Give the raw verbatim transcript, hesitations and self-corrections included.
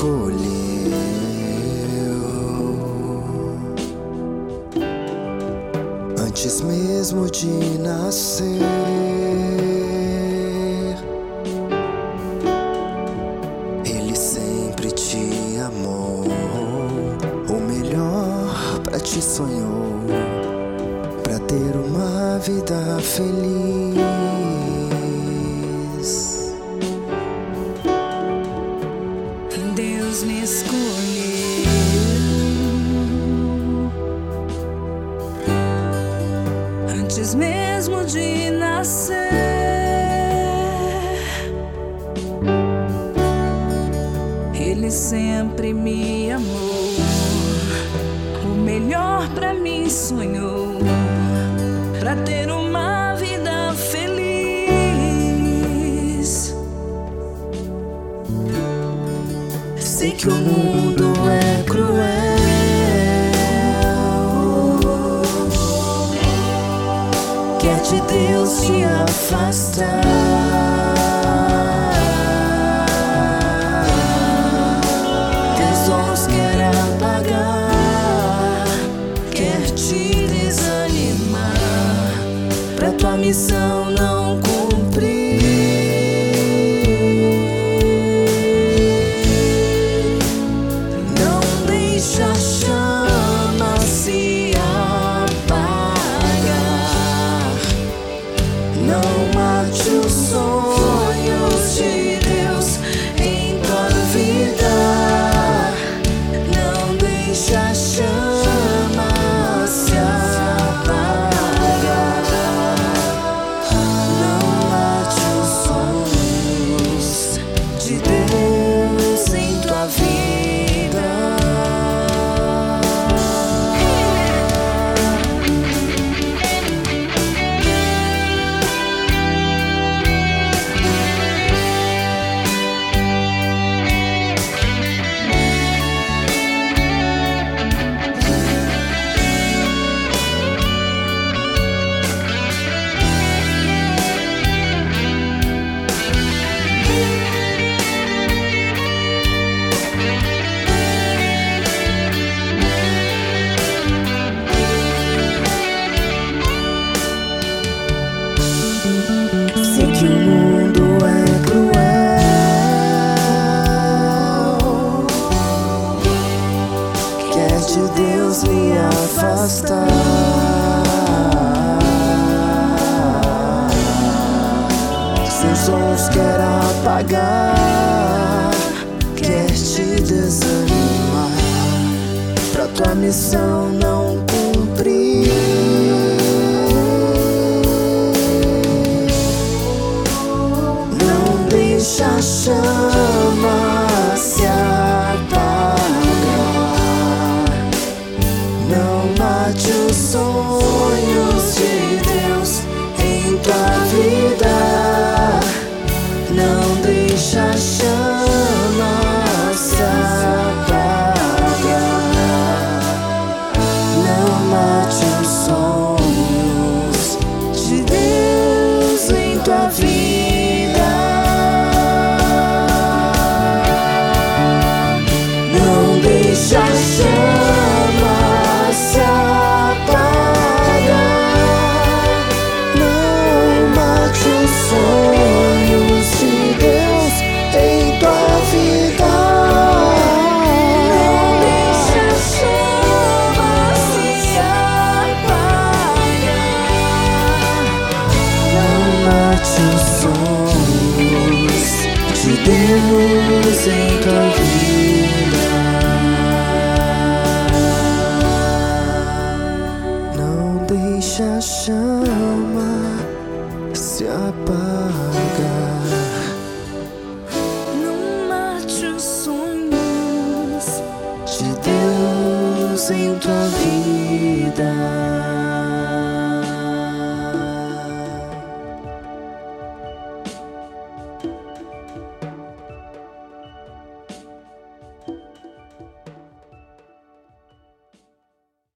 escolheu antes mesmo de nascer. Ele sempre te amou, o melhor pra ti sonhou, pra ter uma vida feliz. Deus me escolheu antes mesmo de nascer. Ele sempre me amou, o melhor pra mim sonhou, pra ter uma vida feliz. Sei que o mundo é cruel, quer de Deus te afastar. Teus dons quer apagar, quer te desanimar, pra tua missão não cumprir. Não mate os sonhos de Deus em tua vida. Não deixa a chama se apagar. Não mate os sonhos de Deus em tua vida. Sei que o mundo é cruel, quer de Deus me afastar. Seus sons quer apagar, quer te desanimar, pra tua missão não cumprir. Deixa a chama se apagar. Não mate os sonhos de Deus em tua vida. Não deixa a chama se apagar. Não mate os sonhos de Deus em tua vida. Deixa a chama se apagar. Não mate os sonhos de Deus em tua vida. Não deixa a chama se apagar. Não mate os sonhos de Deus em tua vida. Deixa a chama se apagar.